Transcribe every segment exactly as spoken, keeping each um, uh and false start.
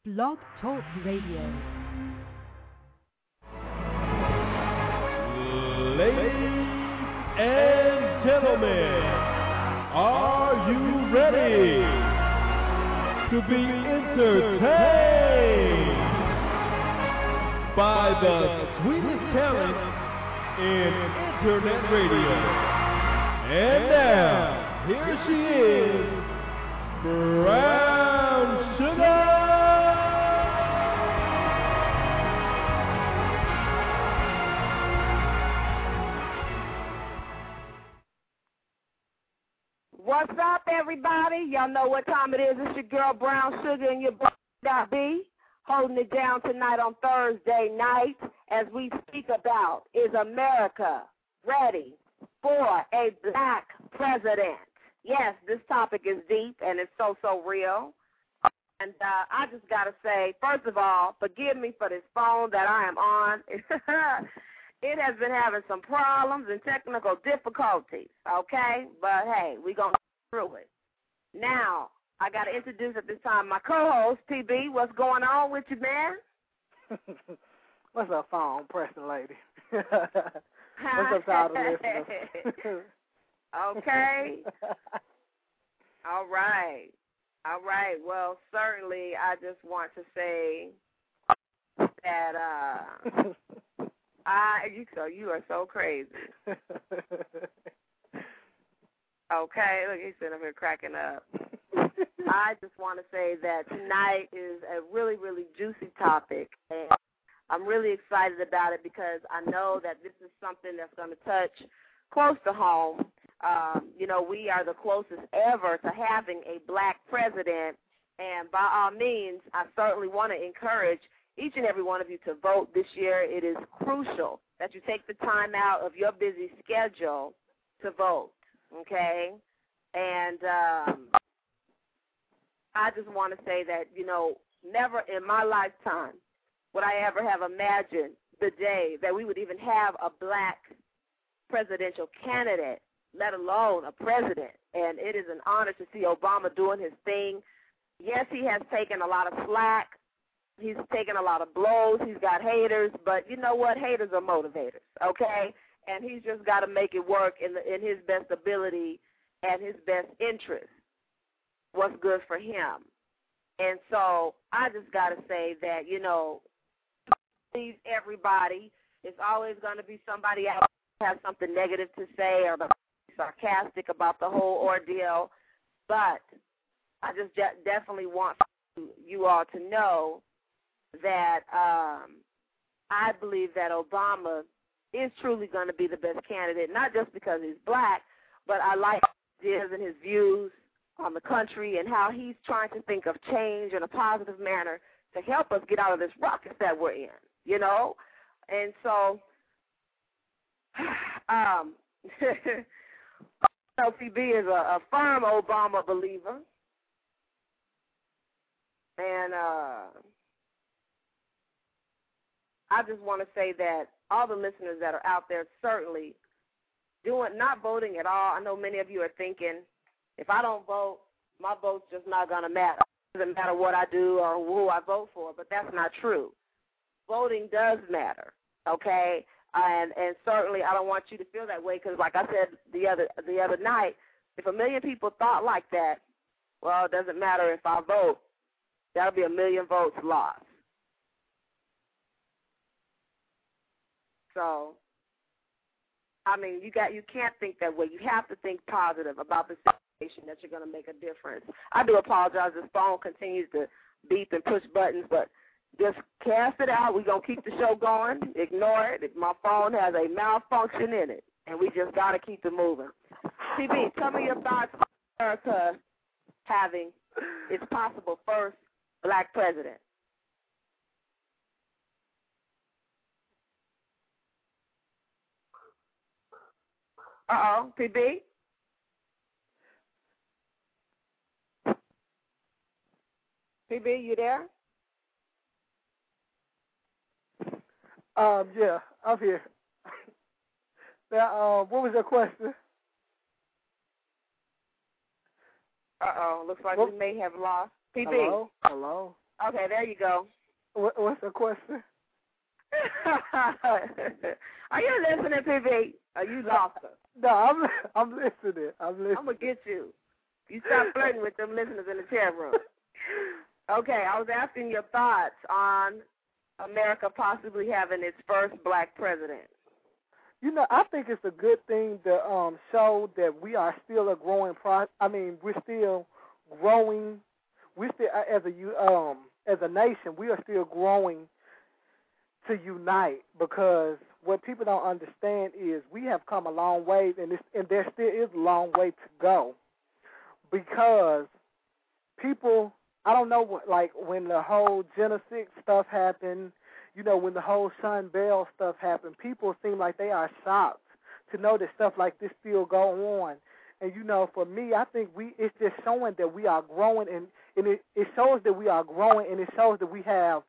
Blog Talk Radio. Ladies and gentlemen, are you ready to be entertained by the sweetest talent in internet radio? And now, here she is, Brown Sugar! What's up, everybody? Y'all know what time it is. It's your girl, Brown Sugar, and your boy, B, holding it down tonight on Thursday night as we speak about, is America ready for a black president? Yes, this topic is deep, and it's so, so real. And uh, I just got to say, first of all, forgive me for this phone that I am on. It has been having some problems and technical difficulties, okay? But, hey, we're going to get through it. Now, I got to introduce at this time my co-host, P B. What's going on with you, man? What's up, phone pressing lady? What's up to all the listeners? Okay. All right. All right. Well, certainly I just want to say that uh, I you so you are so crazy. Okay, look, he's sitting up here cracking up. I just want to say that tonight is a really, really juicy topic, and I'm really excited about it because I know that this is something that's going to touch close to home. Um, you know, we are the closest ever to having a black president, and by all means, I certainly want to encourage each and every one of you to vote this year. It is crucial that you take the time out of your busy schedule to vote, okay? And um, I just want to say that, you know, never in my lifetime would I ever have imagined the day that we would even have a black presidential candidate, let alone a president. And it is an honor to see Obama doing his thing. Yes, he has taken a lot of slack. He's taken a lot of blows. He's got haters. But you know what? Haters are motivators, okay? And he's just got to make it work in, the, in his best ability and his best interest, what's good for him. And so I just got to say that, you know, please everybody, it's always going to be somebody out there have something negative to say or sarcastic about the whole ordeal, but I just de- definitely want you all to know that um, I believe that Obama is truly going to be the best candidate, not just because he's black, but I like his ideas and his views on the country and how he's trying to think of change in a positive manner to help us get out of this ruckus that we're in, you know? And so, um, L C B is a, a firm Obama believer. And uh, I just want to say that all the listeners that are out there certainly doing, not voting at all. I know many of you are thinking, if I don't vote, my vote's just not going to matter. It doesn't matter what I do or who I vote for, but that's not true. Voting does matter, okay? And and certainly I don't want you to feel that way because, like I said the other the other night, if a million people thought like that, well, it doesn't matter if I vote. That'll be a million votes lost. So, I mean, you got you can't think that way. You have to think positive about the situation that you're going to make a difference. I do apologize. This phone continues to beep and push buttons, but just cast it out. We're going to keep the show going. Ignore it. My phone has a malfunction in it, and we just got to keep it moving. T B, tell me your thoughts on America having its possible first black president. Uh-oh, P B? P B, you there? Um, yeah, I'm here. Now, uh, what was your question? Uh-oh, looks like Well, we may have lost. P B. Hello? Hello? Okay, there you go. What, what's the question? Are you listening, P B? Are you lost her? No, I'm I'm listening. I'm listening. I'm gonna get you. You stop flirting with them listeners in the chat room. Okay, I was asking your thoughts on America possibly having its first black president. You know, I think it's a good thing to um, show that we are still a growing pro. I mean, we're still growing. We still, as a um, as a nation, we are still growing to unite, because what people don't understand is we have come a long way, and it's, and there still is a long way to go, because people, I don't know what, like when the whole Genesis stuff happened, you know, when the whole Sun Bell stuff happened, people seem like they are shocked to know that stuff like this still go on. And, you know, for me, I think we it's just showing that we are growing, and, and it, it shows that we are growing, and it shows that we have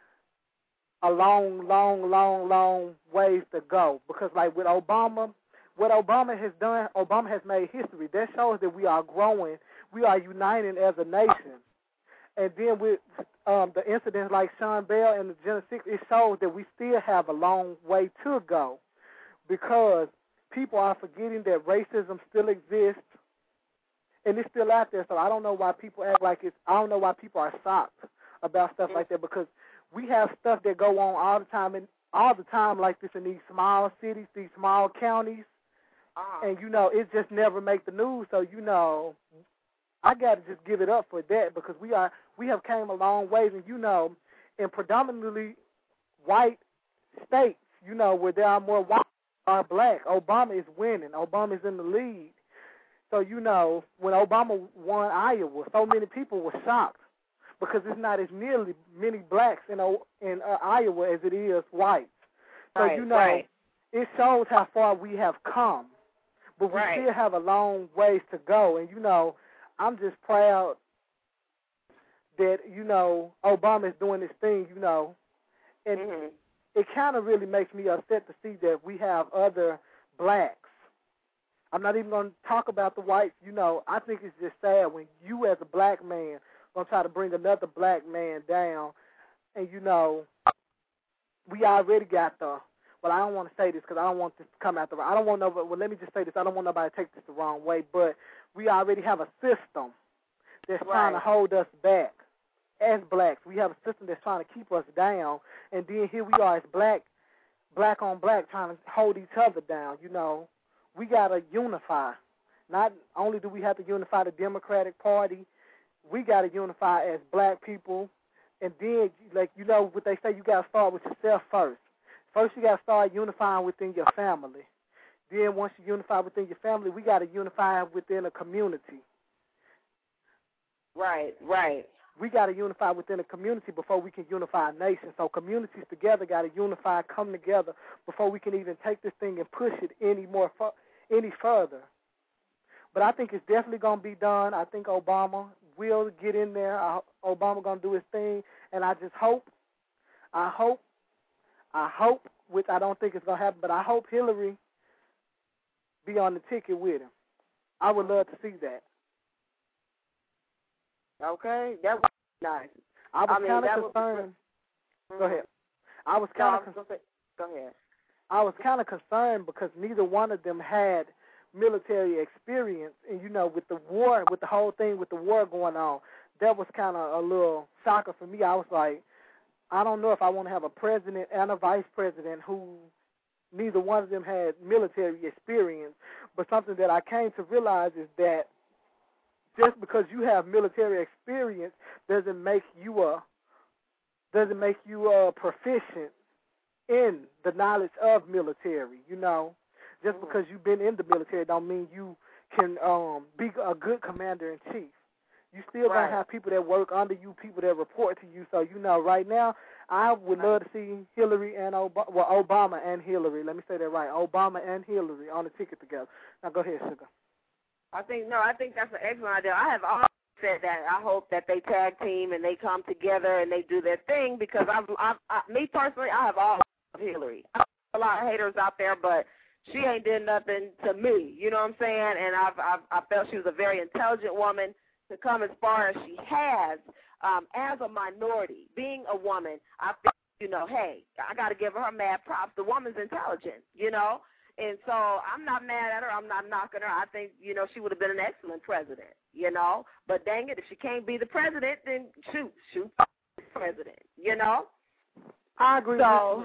a long, long, long, long ways to go. Because, like, with Obama, what Obama has done, Obama has made history. That shows that we are growing. We are uniting as a nation. And then with um, the incidents like Sean Bell and the Genesis, it shows that we still have a long way to go, because people are forgetting that racism still exists, and it's still out there. So I don't know why people act like it's, I don't know why people are shocked about stuff like that, because we have stuff that go on all the time, and all the time like this in these small cities, these small counties, uh-huh. and, you know, it just never make the news. So, you know, I got to just give it up for that, because we are we have came a long ways, and, you know, in predominantly white states, you know, where there are more white are black, Obama is winning. Obama is in the lead. So, you know, when Obama won Iowa, so many people were shocked, because it's not as nearly many blacks in in uh, Iowa as it is whites. So, right, you know, right. it shows how far we have come, but we right. still have a long ways to go. And, you know, I'm just proud that, you know, Obama is doing this thing, you know, and mm-hmm. it kind of really makes me upset to see that we have other blacks. I'm not even going to talk about the whites. You know, I think it's just sad when you as a black man going to try to bring another black man down. And, you know, we already got the, well, I don't want to say this because I don't want this to come out the, I don't want nobody, well, let me just say this. I don't want nobody to take this the wrong way, but we already have a system that's right. trying to hold us back as blacks. We have a system that's trying to keep us down, and then here we are as black, black on black, trying to hold each other down. You know, we got to unify. Not only do we have to unify the Democratic Party, we got to unify as black people, and then, like, you know what they say, you got to start with yourself first. First, you got to start unifying within your family. Then once you unify within your family, we got to unify within a community. Right, right. We got to unify within a community before we can unify a nation. So communities together got to unify, come together before we can even take this thing and push it any more, any further. But I think it's definitely going to be done. I think Obama will get in there. I, Obama going to do his thing, and I just hope, I hope, I hope, which I don't think is going to happen, but I hope Hillary be on the ticket with him. I would love to see that. Okay, that was nice. I was I mean, kind of was concerned. mm-hmm. Go ahead. I was kind no, of. Con- Go ahead. I was kind of concerned because neither one of them had military experience, and you know, with the war, with the whole thing, with the war going on, that was kind of a little shocker for me. I was like, I don't know if I want to have a president and a vice president who neither one of them had military experience. But something that I came to realize is that just because you have military experience doesn't make you a doesn't make you a proficient in the knowledge of military. You know, just because you've been in the military don't mean you can um, be a good commander in chief. You still right. gonna have people that work under you, people that report to you. So you know, right now, I would love to see Hillary and Obama, well, Obama and Hillary. Let me say that right, Obama and Hillary on the ticket together. Now go ahead, Sugar. I think no, I think that's an excellent idea. I have always said that. I hope that they tag team and they come together and they do their thing because I've, I've I, me personally, I have all Hillary. I have a lot of haters out there, but she ain't did nothing to me. You know what I'm saying? And I've, I've I felt she was a very intelligent woman to come as far as she has. um, as a minority, being a woman, I think, you know, hey, I got to give her mad props. The woman's intelligent, you know, and so I'm not mad at her. I'm not knocking her. I think, you know, she would have been an excellent president, you know. But dang it, if she can't be the president, then shoot, shoot the president, you know. I agree. So,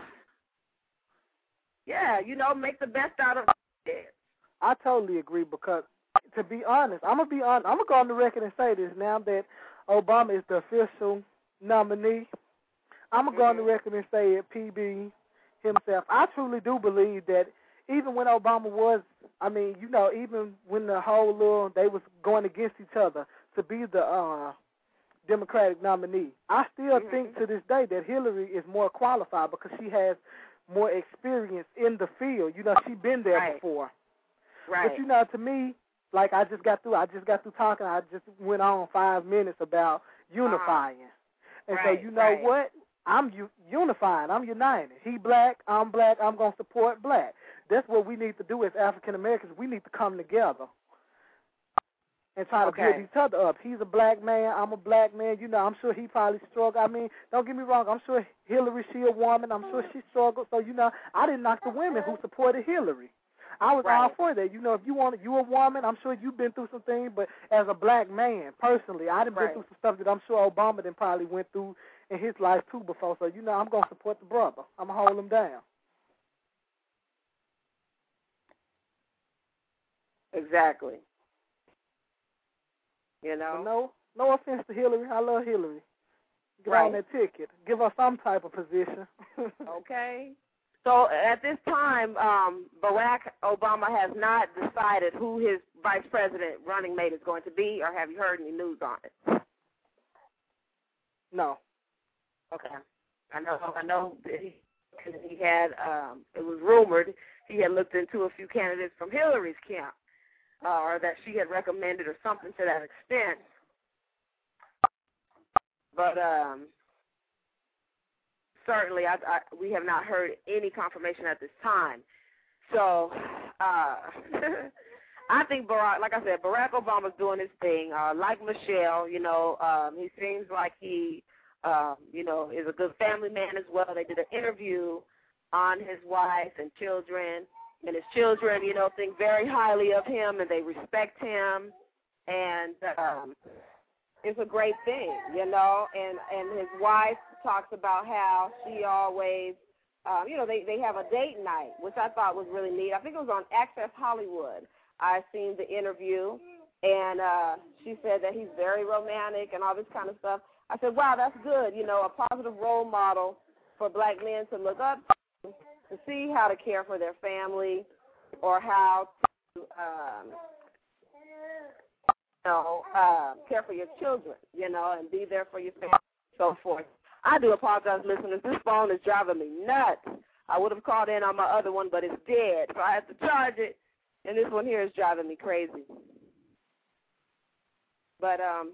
yeah, you know, make the best out of it. I totally agree because, to be honest, I'm gonna be honest. I'm gonna go on the record and say this now that Obama is the official nominee. I'm gonna mm-hmm. go on the record and say it, P B himself. I truly do believe that even when Obama was, I mean, you know, even when the whole little they was going against each other to be the uh, Democratic nominee, I still mm-hmm. think to this day that Hillary is more qualified because she has more experience in the field. You know, she's been there right. before. Right. But you know, to me, like I just got through, I just got through talking. I just went on five minutes about unifying, uh-huh. and right, so you know right. what? I'm u- unifying. I'm united. He black. I'm black. I'm gonna support black. That's what we need to do as African Americans. We need to come together and try to okay. build each other up. He's a black man. I'm a black man. You know, I'm sure he probably struggled. I mean, don't get me wrong. I'm sure Hillary, she a woman. I'm sure she struggled. So you know, I didn't knock the women who supported Hillary. I was right. all for that. You know, if you want, you a woman, I'm sure you've been through some things, but as a black man, personally, I done right. been through some stuff that I'm sure Obama done probably went through in his life too before. So, you know, I'm going to support the brother. I'm going to hold him down. Exactly. You know? But no, no offense to Hillary. I love Hillary. Get right. on that ticket. Give her some type of position. Okay. So at this time, um, Barack Obama has not decided who his vice president running mate is going to be, or have you heard any news on it? No. Okay. I know. I know that he, he had. Um, it was rumored he had looked into a few candidates from Hillary's camp, uh, or that she had recommended, or something to that extent. But um. Certainly, I, I, we have not heard any confirmation at this time. So, uh, I think Barack, like I said, Barack Obama's doing his thing. Uh, like Michelle, you know, um, he seems like he, um, you know, is a good family man as well. They did an interview on his wife and children, and his children, you know, think very highly of him, and they respect him, and um, it's a great thing, you know. And and his wife talks about how she always, um, you know, they, they have a date night, which I thought was really neat. I think it was on Access Hollywood. I seen the interview, and uh, she said that he's very romantic and all this kind of stuff. I said, wow, that's good, you know, a positive role model for black men to look up to, to see how to care for their family or how to, um, you know, uh, care for your children, you know, and be there for your family and so forth. I do apologize, listeners. This phone is driving me nuts. I would have called in on my other one, but it's dead, so I have to charge it, and this one here is driving me crazy. But um,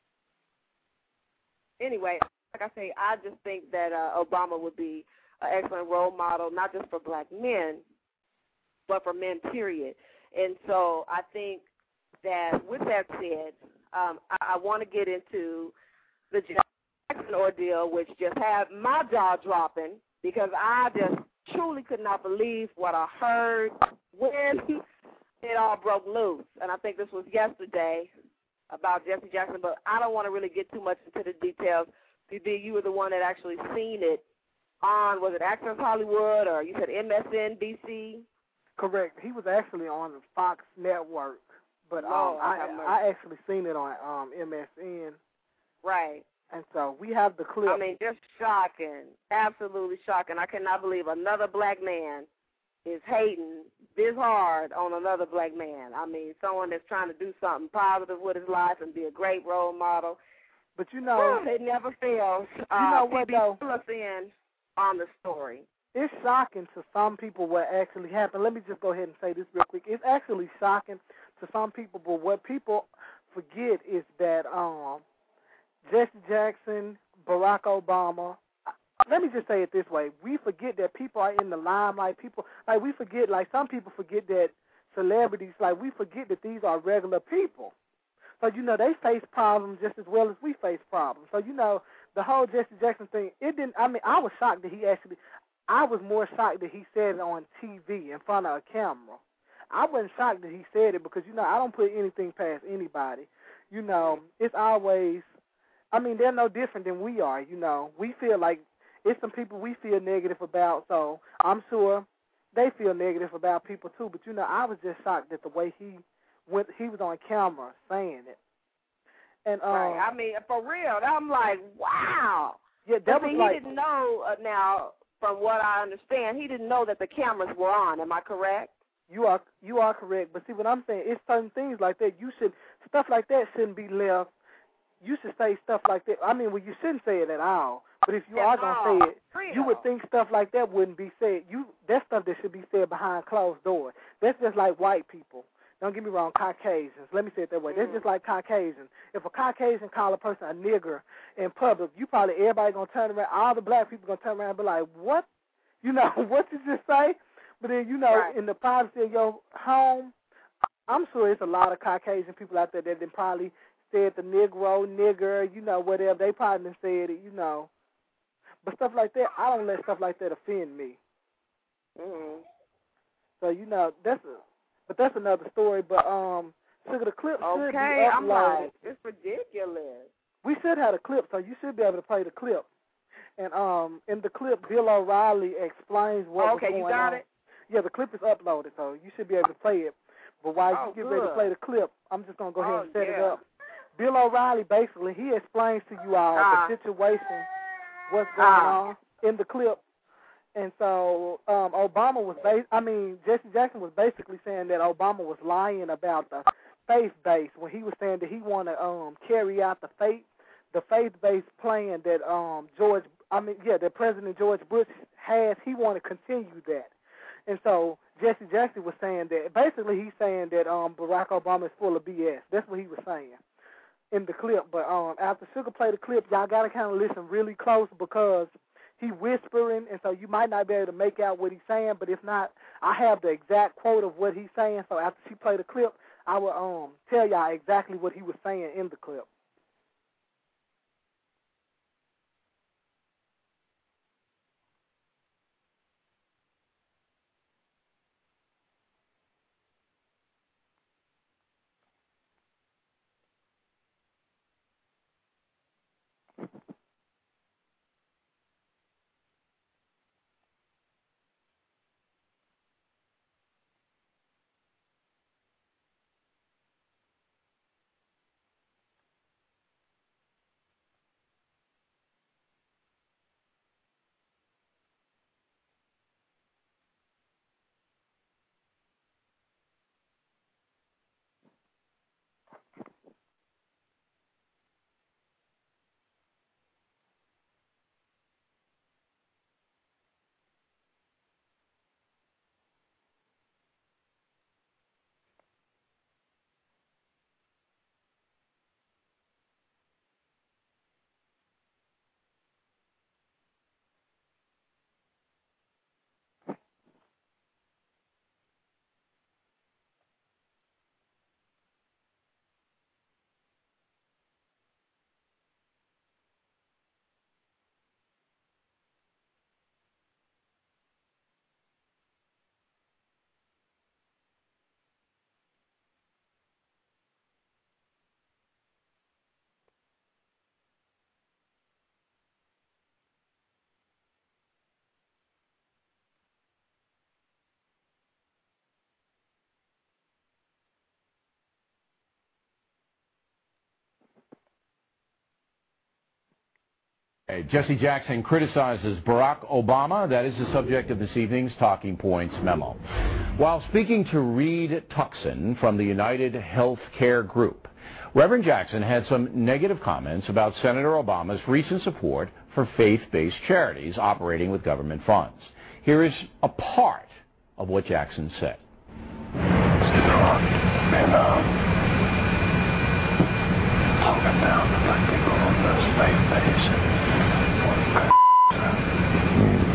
anyway, like I say, I just think that uh, Obama would be an excellent role model, not just for black men, but for men, period. And so I think that with that said, um, I, I want to get into the Jackson ordeal, which just had my jaw dropping because I just truly could not believe what I heard when it all broke loose. And I think this was yesterday about Jesse Jackson, but I don't want to really get too much into the details. B B, you were the one that actually seen it on, was it Access Hollywood or you said M S N B C? Correct. He was actually on the Fox Network, but um, oh, I, I actually seen it on um, M S N. Right. And so we have the clip. I mean, just shocking, absolutely shocking. I cannot believe another black man is hating this hard on another black man. I mean, someone that's trying to do something positive with his life and be a great role model. But you know, it never fails. You know uh, what, P B, though? fill us in on the story. It's shocking to some people what actually happened. Let me just go ahead and say this real quick. It's actually shocking to some people, but what people forget is that um, Jesse Jackson, Barack Obama, let me just say it this way. We forget that people are in the limelight. People, like, we forget, like, some people forget that celebrities, like, we forget that these are regular people. So, you know, they face problems just as well as we face problems. So, you know, the whole Jesse Jackson thing, it didn't, I mean, I was shocked that he actually, I was more shocked that he said it on T V in front of a camera. I wasn't shocked that he said it because, you know, I don't put anything past anybody. You know, it's always, I mean, they're no different than we are, you know. We feel like it's some people we feel negative about, so I'm sure they feel negative about people too. But, you know, I was just shocked at the way he went, he was on camera saying it. And um, right. I mean, for real, I'm like, wow. Yeah, that I mean, was like, he didn't know uh, now, from what I understand, he didn't know that the cameras were on. Am I correct? You are you are correct, but see what I'm saying, it's certain things like that. You should stuff like that shouldn't be left. You should say stuff like that. I mean, well, you shouldn't say it at all. But if you at are gonna say it, Trio. you would think stuff like that wouldn't be said. You that's stuff that should be said behind closed doors. That's just like white people. Don't get me wrong, Caucasians. Let me say it that way. Mm-hmm. That's just like Caucasians. If a Caucasian call a person a nigger in public, you probably everybody gonna turn around. All the black people gonna turn around and be like, "What? You know what did you say?" But then, you know, right. in the privacy of your home, I'm sure there's a lot of Caucasian people out there that then probably said the Negro, nigger, you know, whatever. They probably done said it, you know. But stuff like that, I don't let stuff like that offend me. Mm-hmm. So, you know, that's a, but that's another story. But, um, so the clip should okay, be uploaded. I'm like, it's ridiculous. We should have a clip, so you should be able to play the clip. And um, in the clip, Bill O'Reilly explains what oh, was okay, going on. you got it? Yeah, the clip is uploaded, so you should be able to play it. But while oh, you get good. ready to play the clip, I'm just going to go ahead oh, and set yeah. it up. Bill O'Reilly, basically, he explains to you all uh, the situation, what's going uh, on in the clip. And so um, Obama was, ba- I mean, Jesse Jackson was basically saying that Obama was lying about the faith base when he was saying that he want to um, carry out the faith, the faith-based plan that um, George, I mean, yeah, that President George Bush has. He want to continue that. And so Jesse Jackson was saying that, basically he's saying that um, Barack Obama is full of B S. That's what he was saying in the clip. But um, after Sugar played the clip, y'all got to kind of listen really close because he whispering, and so you might not be able to make out what he's saying, but if not, I have the exact quote of what he's saying, so after she played the clip, I will um, tell y'all exactly what he was saying in the clip. Jesse Jackson criticizes Barack Obama. That is the subject of this evening's Talking Points memo. While speaking to Reed Tuckson from the United Healthcare Group, Reverend Jackson had some negative comments about Senator Obama's recent support for faith-based charities operating with government funds. Here is a part of what Jackson said. And, um, talking down to black people on those faith-based.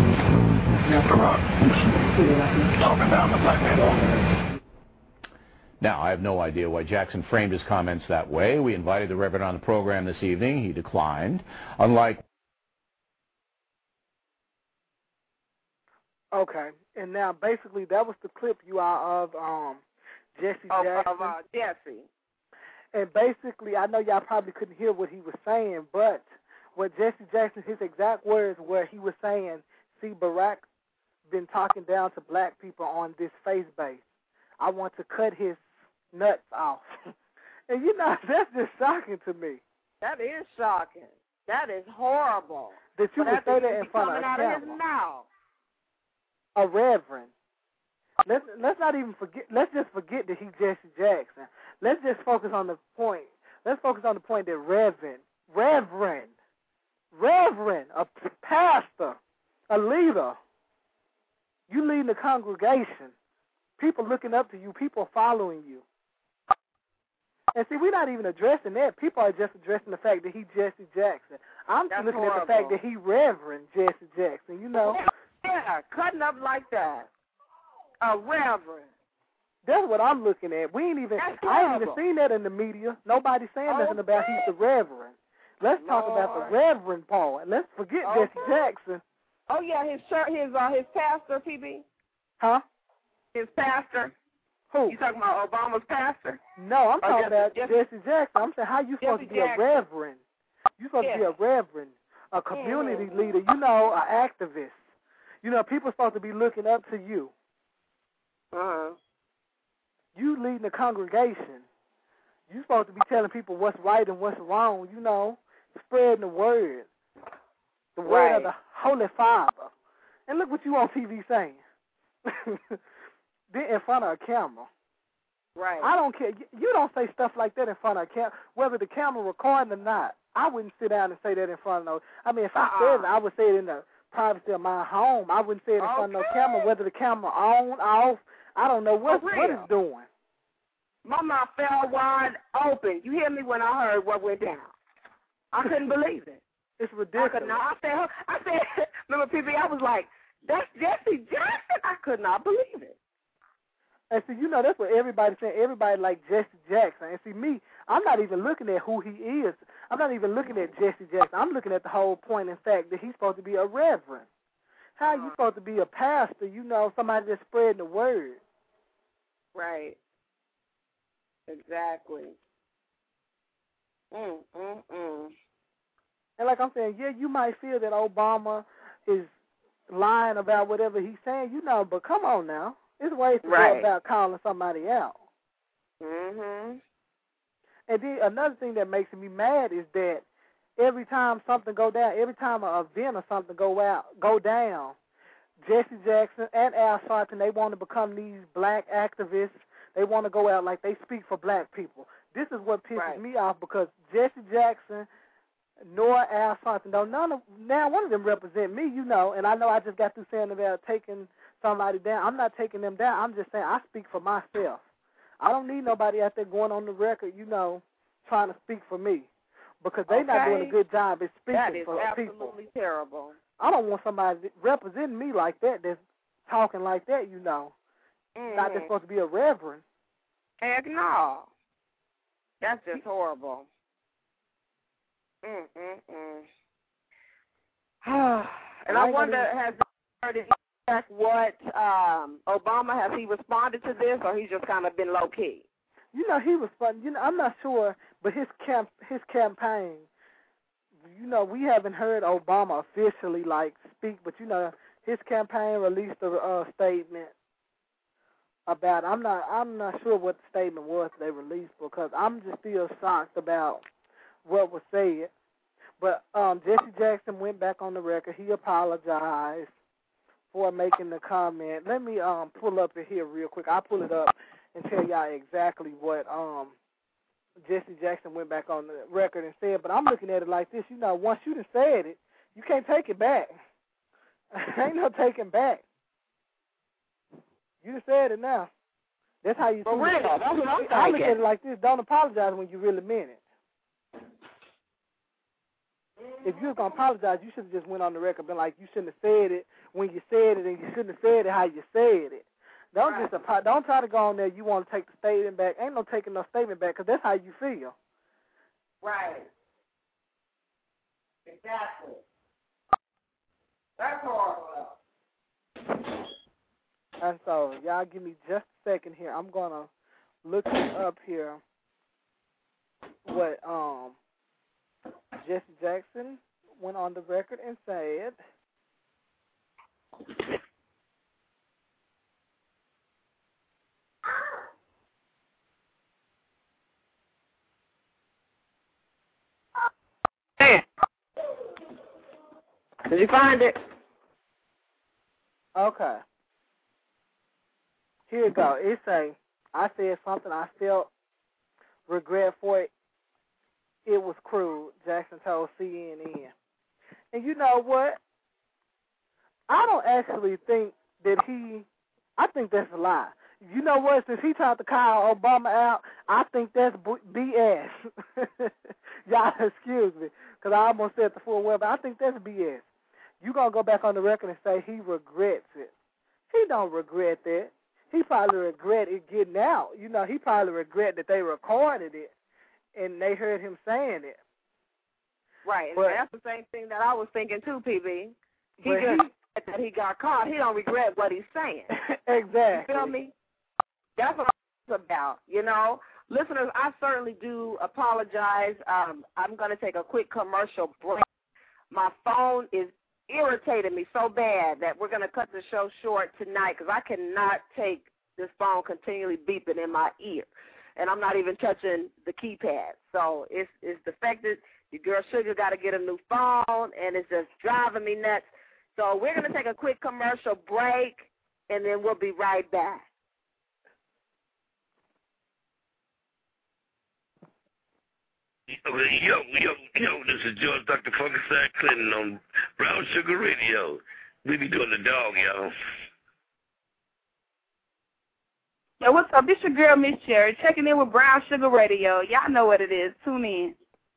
Talking down to black people. Now, I have no idea why Jackson framed his comments that way. We invited the Reverend on the program this evening. He declined. Unlike... Okay, and now basically that was the clip you are of um, Jesse oh, Jackson. Of uh, Jesse. And basically, I know y'all probably couldn't hear what he was saying, but what Jesse Jackson, his exact words were, he was saying, see, Barack been talking down to black people on this face base. I want to cut his nuts off. And, you know, that's just shocking to me. That is shocking. That is horrible. That you but would say that in front of a out camera. Of his mouth. A reverend. Let's let's not even forget. Let's just forget that he's Jesse Jackson. Let's just focus on the point. Let's focus on the point that Reverend, Reverend, Reverend, a pastor, a leader. You leading the congregation. People looking up to you. People following you. And see, we're not even addressing that. People are just addressing the fact that he's Jesse Jackson. I'm That's looking horrible. at the fact that he Reverend Jesse Jackson. You know. Yeah, cutting up like that. A reverend. That's what I'm looking at. We ain't even. That's I ain't even horrible. seen that in the media. Nobody's saying Okay. nothing about he's the reverend. Let's talk about Lord. the reverend part. Let's forget Okay. Jesse Jackson. Oh yeah, his church, his uh, his pastor, P B. Huh? His pastor. Who? You talking about Obama's pastor? No, I'm Oh, talking Jesse- about Jesse- Jesse Jackson. I'm saying how you supposed Jesse to be a Jackson. reverend? You supposed to be Yeah. a reverend, a community Mhm. leader. You know, an activist. You know, people supposed to be looking up to you. Uh huh. You leading the congregation. You supposed to be telling people what's right and what's wrong. You know, spreading the word, the word Right. of the Holy Father. And look what you on T V saying. Then in front of a camera. Right. I don't care. You don't say stuff like that in front of a camera, whether the camera recording or not. I wouldn't sit down and say that in front of no. I mean, if I Uh-uh. said it, I would say it in the privacy of my home. I wouldn't say it in front of no Okay. camera, whether the camera on, off. I don't know what For what real. it's doing. My mouth fell wide open. You hear me when I heard what went down? I couldn't believe it. It's I ridiculous. could not. I said, I said, remember, P B, I was like, that's Jesse Jackson. I could not believe it. And see, you know, that's what everybody's saying. Everybody like Jesse Jackson. And see, me, I'm not even looking at who he is. I'm not even looking at Jesse Jackson. I'm looking at the whole point, in fact, that he's supposed to be a reverend. How are you supposed to be a pastor, you know, somebody that's spreading the word? Right. Exactly. Mm, mm, mm. And like I'm saying, yeah, you might feel that Obama is lying about whatever he's saying, you know, but come on now. There's ways to Right. go about calling somebody out. Mm-hmm. And then another thing that makes me mad is that every time something go down, every time an event or something go out, go down, Jesse Jackson and Al Sharpton, they want to become these black activists. They want to go out like they speak for black people. This is what pisses Right. me off because Jesse Jackson nor Al Sharpton, though none of now one of them represent me, you know, and I know I just got through saying about taking somebody down. I'm not taking them down. I'm just saying I speak for myself. I don't need nobody out there going on the record, you know, trying to speak for me because they're not Okay. doing a good job at speaking That is for absolutely people. terrible. I don't want somebody representing me like that that's talking like that, you know. Mm-hmm. Not that's supposed to be a reverend. Heck no. That's just horrible. Mm-mm-mm. And I wonder, has he heard it back what um, Obama, has he responded to this, or he's just kind of been low-key? You know, he was fun. You know, I'm not sure, but his camp, his campaign, you know, we haven't heard Obama officially, like, speak, but, you know, his campaign released a uh, statement about, I'm not I'm not sure what the statement was they released because I'm just still shocked about what was said. But um, Jesse Jackson went back on the record. He apologized for making the comment. Let me um, pull up it here real quick. I'll pull it up and tell y'all exactly what um, Jesse Jackson went back on the record and said. But I'm looking at it like this. You know, once you done said it, you can't take it back. Ain't no taking back. You done said it now. That's how you For see real, it. that's what I'm I look at thinking. it like this. Don't apologize when you really mean it. If you was going to apologize, you should have just went on the record and been like, you shouldn't have said it when you said it, and you shouldn't have said it how you said it. Don't right. just don't try to go on there. You want to take the statement back. Ain't no taking no statement back because that's how you feel. Right. Exactly. That's horrible. And so, y'all give me just a second here. I'm going to look up here what um Jesse Jackson went on the record and said. Did you find it? Okay. Here you go. It say, I said something I felt regret for it. It was cruel, Jackson told C N N. And you know what? I don't actually think that he, I think that's a lie. You know what? Since he tried to call Obama out, I think that's B S. Y'all excuse me, because I almost said the full word, but I think that's B S. You going to go back on the record and say he regrets it. He don't regret that. He probably regret it getting out. You know, he probably regret that they recorded it and they heard him saying it. Right, and but, that's the same thing that I was thinking too, P B. He but just he, that he got caught. He don't regret what he's saying. Exactly. You feel me? That's what it's about, you know. Listeners, I certainly do apologize. Um, I'm going to take a quick commercial break. My phone is irritating me so bad that we're going to cut the show short tonight because I cannot take this phone continually beeping in my ear. And I'm not even touching the keypad. So it's, it's defected. Your girl Sugar got to get a new phone, and it's just driving me nuts. So we're going to take a quick commercial break, and then we'll be right back. Yo, yo, yo, yo, this is George Doctor Funkenstein Clinton on Brown Sugar Radio. We be doing the dog, y'all. Yo, what's up? This your girl, Miss Cherry, checking in with Brown Sugar Radio. Y'all know what it is. Tune in.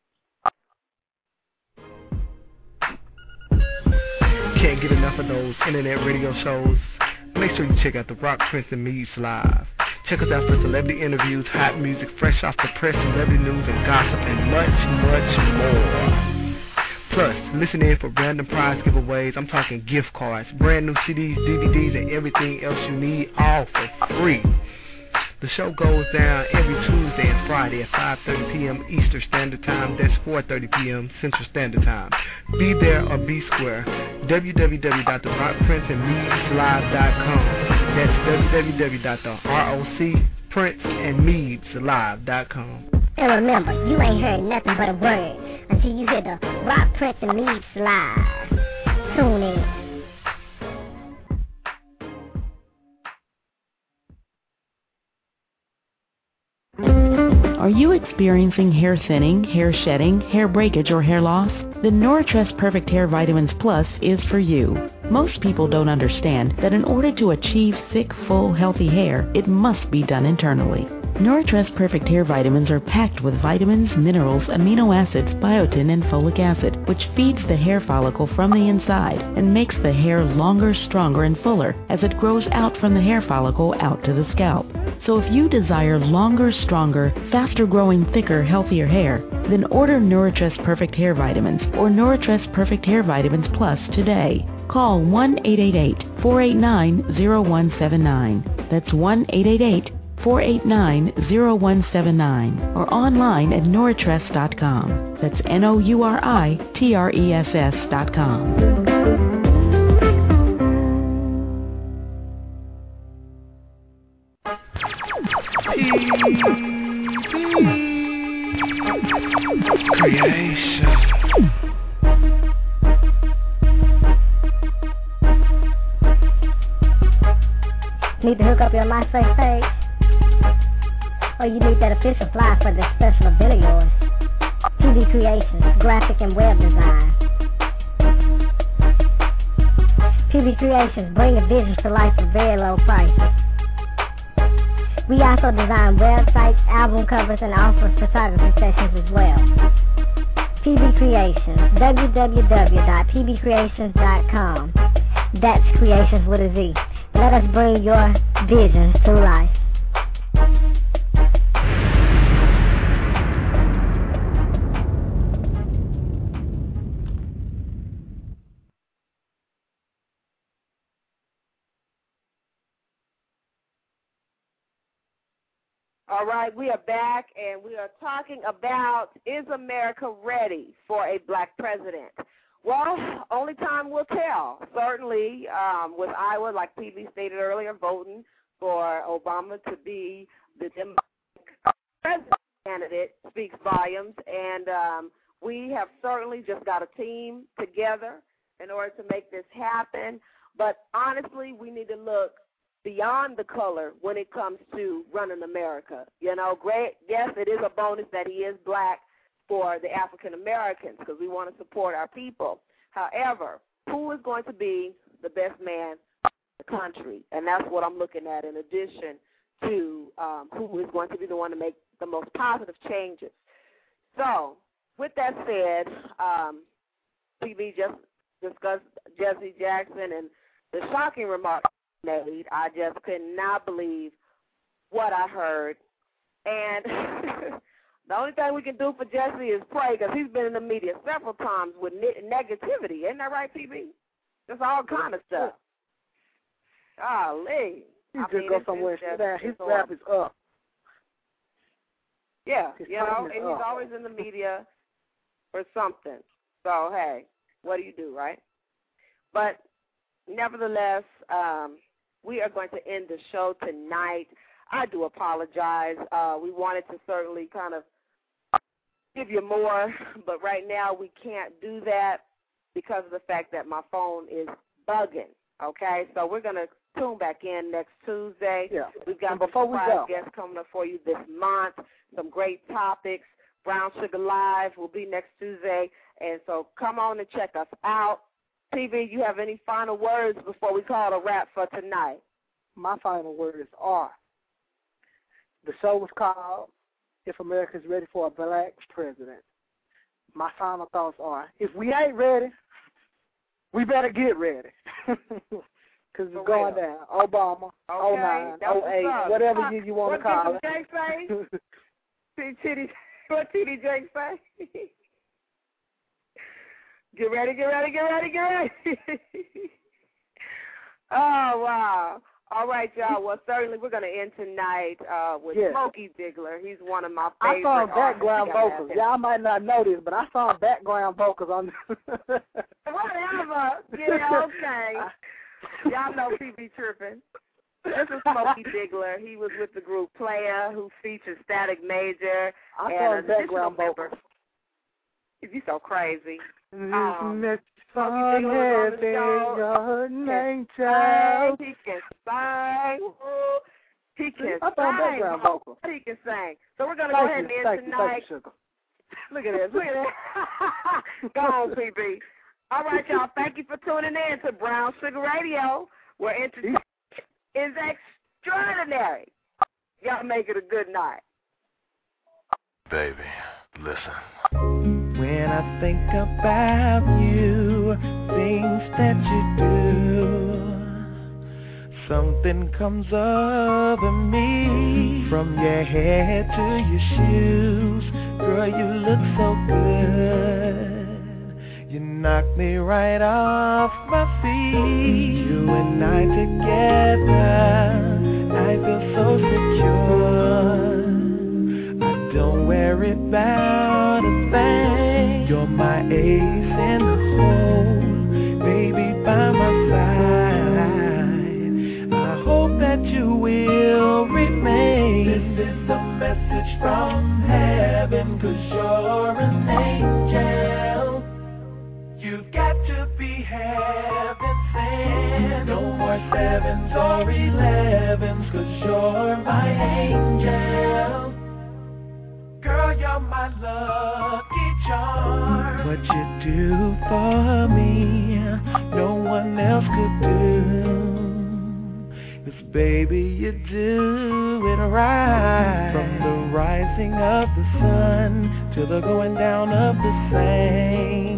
Can't get enough of those internet radio shows? Make sure you check out the Rock Prince and Meads Live. Check us out for celebrity interviews, hot music, fresh off the press, celebrity news and gossip, and much, much more. Plus, listen in for random prize giveaways. I'm talking gift cards, brand new C Ds, D V Ds, and everything else you need, all for free. The show goes down every Tuesday and Friday at five thirty p.m. Eastern Standard Time. That's four thirty p.m. Central Standard Time. Be there or be square. w w w dot the rock prince and meads live dot com. That's w w w dot the rock prince and meads live dot com. And remember, you ain't heard nothing but a word until you hear the Rock Prince and Meads Live. Tune in. Are you experiencing hair thinning, hair shedding, hair breakage, or hair loss? Then Noritress Perfect Hair Vitamins Plus is for you. Most people don't understand that in order to achieve thick, full, healthy hair, it must be done internally. Noritress Perfect Hair Vitamins are packed with vitamins, minerals, amino acids, biotin, and folic acid, which feeds the hair follicle from the inside and makes the hair longer, stronger, and fuller as it grows out from the hair follicle out to the scalp. So if you desire longer, stronger, faster growing, thicker, healthier hair, then order Noritress Perfect Hair Vitamins or Noritress Perfect Hair Vitamins Plus today. Call one eight eight eight, four eight nine, zero one seven nine. That's one eight eight eight, four eight nine, zero one seven nine or online at noritress dot com. That's N O U R I T R E S S dot com. Creation. Need to hook up your MySpace page? Or you need that official fly for the special event of yours? P B Creations, graphic and web design. P B Creations, bring your vision to life for very low prices. We also design websites, album covers, and offer photography sessions as well. P B Creations, w w w dot p b creations dot com. That's creations with a Z. Let us bring your visions to life. All right, we are back, and we are talking about, is America ready for a black president? Well, only time will tell. Certainly, um, with Iowa, like P B stated earlier, voting for Obama to be the Democratic president candidate speaks volumes, and um, we have certainly just got a team together in order to make this happen. But honestly, we need to look beyond the color when it comes to running America. You know, great. Yes, it is a bonus that he is black for the African Americans because we want to support our people. However, who is going to be the best man in the country? And that's what I'm looking at in addition to um, who is going to be the one to make the most positive changes. So, with that said, um, P B just discussed Jesse Jackson and the shocking remarks made. I just could not believe what I heard. And the only thing we can do for Jesse is pray because he's been in the media several times with ne- negativity. Isn't that right, P B? Just all kind of stuff. Golly. He I just mean, go it's, somewhere it's and sit just, down. His it's rap is up. Yeah, His you know, is and up. he's always in the media for something. So, hey, what do you do, right? But nevertheless, um, we are going to end the show tonight. I do apologize. Uh, we wanted to certainly kind of give you more, but right now we can't do that because of the fact that my phone is bugging, okay? So we're going to tune back in next Tuesday. Yeah. We've got And some before we surprise go, guests coming up for you this month, some great topics. Brown Sugar Live will be next Tuesday, and so come on and check us out. T V, you have any final words before we call it a wrap for tonight? My final words are, the show was called If America's Ready for a Black President. My final thoughts are, if we ain't ready, we better get ready. Because it's going real. down. Obama, Okay, oh nine, that's oh what's eight, up. whatever you, you want to call What it. did Jake say? T D, what T D Jake say? Get ready, get ready, get ready, get ready. Oh, wow. All right, y'all. Well, certainly we're going to end tonight uh, with Yes. Smokey Diggler. He's one of my I favorite saw artists. background We gotta vocals. have him. Y'all might not know this, but I saw background vocals on Whatever. Yeah, okay. Y'all know P B tripping. This is Smokey Diggler. He was with the group Player, who features Static Major. I and saw an additional background member. vocals. You so crazy. Um, Um, Fun Smokey Diggler was on the having show. your Can name, sing, child. He can sing. Woo. He can I found sing. background vocals. He can sing. So we're going to go Thank ahead you, and end thank you, tonight. thank you, sugar. Look at this. Look at that. Go on, P B. All right, y'all. Thank you for tuning in to Brown Sugar Radio, where entertainment is extraordinary. Y'all make it a good night. Baby, listen. When I think about you, things that you do, something comes over me. From your hair to your shoes, girl, you look so good. You knock me right off my feet. You and I together, I feel so secure. I don't worry about a thing. You're my ace in the hole, baby, by my side. I hope that you will remain. This is a message from heaven, 'cause you're an angel. You've got to be heaven sent. No more sevens or elevens, 'cause you're my angel. Girl, you're my lucky charm. What you do for me, no one else could do. 'Cause baby, you do it right. From the rising of the sun to the going down of the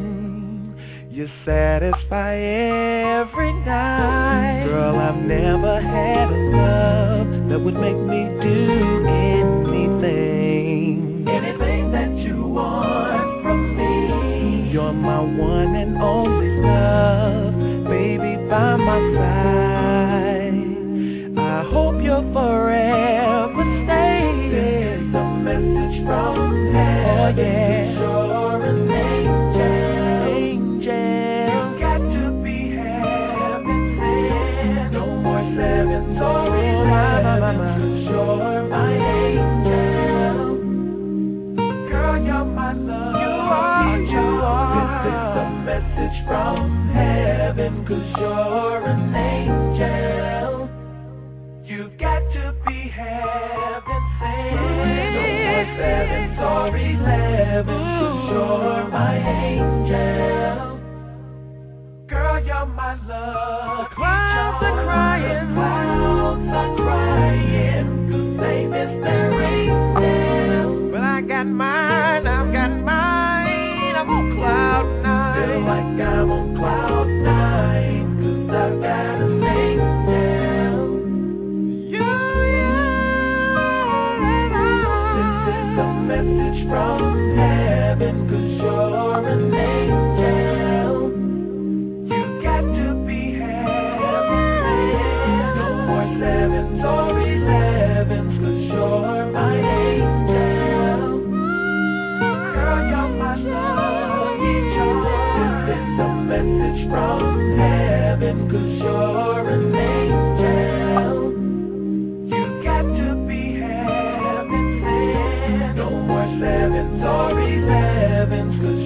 same, you satisfy every night. Girl, I've never that would make me do anything. Anything that you want from me. You're my one and only love, baby, by my side. I hope you'll forever stay. This is a message from heaven. Oh yeah. You're an angel. Angel. You got to be heaven sent. No more seven stories. Oh, my, my, my, my. You're my angel. Girl, you're my love. You are, you are. This is a message from heaven, 'cause you're an angel. You've got to be heaven sent. No more seven or eleven, 'cause you're my angel. Girl, you're my love. Clouds are crying. Clouds are crying, 'cause they miss their angel. But I got mine, I've got mine. I'm on cloud nine. Feel like I'm on cloud nine, 'cause I've got an angel. Message from heaven, 'cause you're an angel. You got to be heaven sent. No more sevens or elevens, 'cause you're my angel. Girl, you're my lucky charm. This is a message from heaven, 'cause you're an angel. You got to be heaven sent. No more sevens or elevens, 'cause